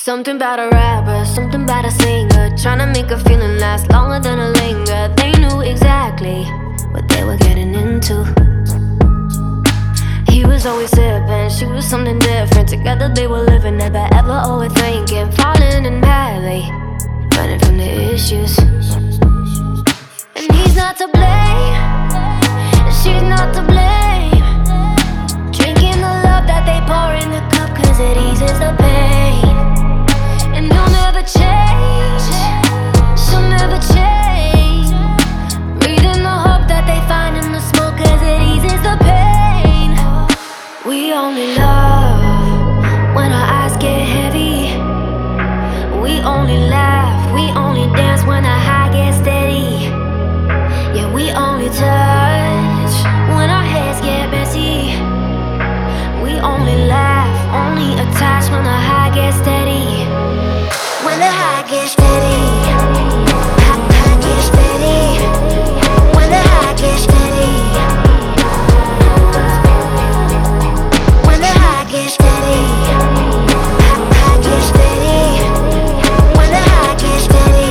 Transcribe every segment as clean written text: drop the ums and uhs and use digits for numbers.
Something about a rapper, something about a singer, trying to make a feeling last longer than a linger. They knew exactly what they were getting into. He was always sipping, she was something different. Together they were living, never ever overthinking, falling in madly, running from the issues. And he's not to blame, and she's not to blame. Drinking the love that they pour in the cup, cause it eases the pain. And you'll never change, she'll never change. Breathing the hope that they find in the smoke, cause it eases the pain. We only love when our eyes get heavy. We only laugh, we only dance when our high gets steady. Yeah, we only touch when our heads get messy. We only laugh, only attach when our high gets steady. When the high gets steady, high gets steady. When the high gets steady, when the high gets steady, high gets steady. When the high gets steady.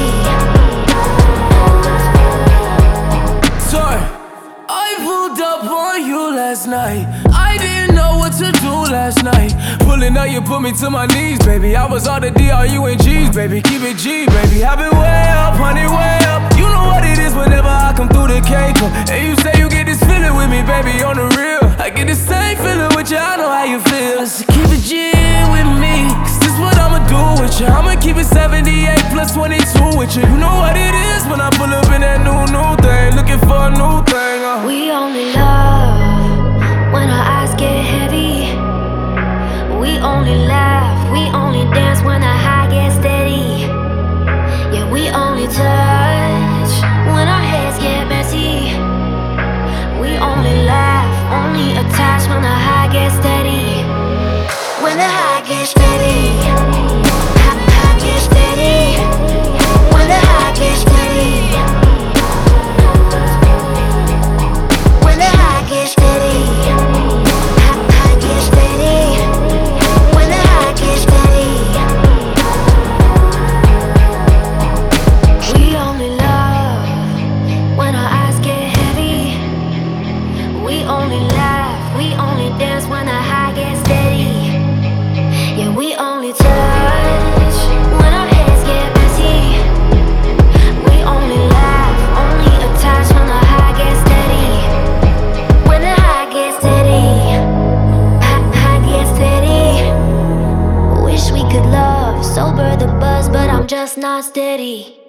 Sorry, I pulled up on you last night. I didn't know what to do last night. Pulling up, you put me to my knees, baby. I was all the D-R-U-N-G's, baby. Keep it G, baby. I've been way up, honey, way up. You know what it is whenever I come through the cake. And you say you get this feeling with me, baby, on the real. I get the same feeling with you, I know how you feel. So keep it G with me, cause this what I'ma do with you. I'ma keep it 78 plus 22 with you. You know what it is when I pull up in that new thing, looking for a new thing. We only love when our eyes get heavy. We only laugh, we only dance when our high gets steady. Yeah, we only touch when our heads get messy. We only laugh, only attach when our high gets steady. When the high gets steady, high gets steady. When the high gets steady, when the high gets steady, high gets steady. When the high gets steady. We only love when our eyes get heavy. We only laugh, we only dance when our high gets steady. Yeah, we only touch when our heads get messy. We only laugh, only attach when our high gets steady. When the high gets steady, high gets steady. Wish we could love, sober the buzz, but I'm just not steady.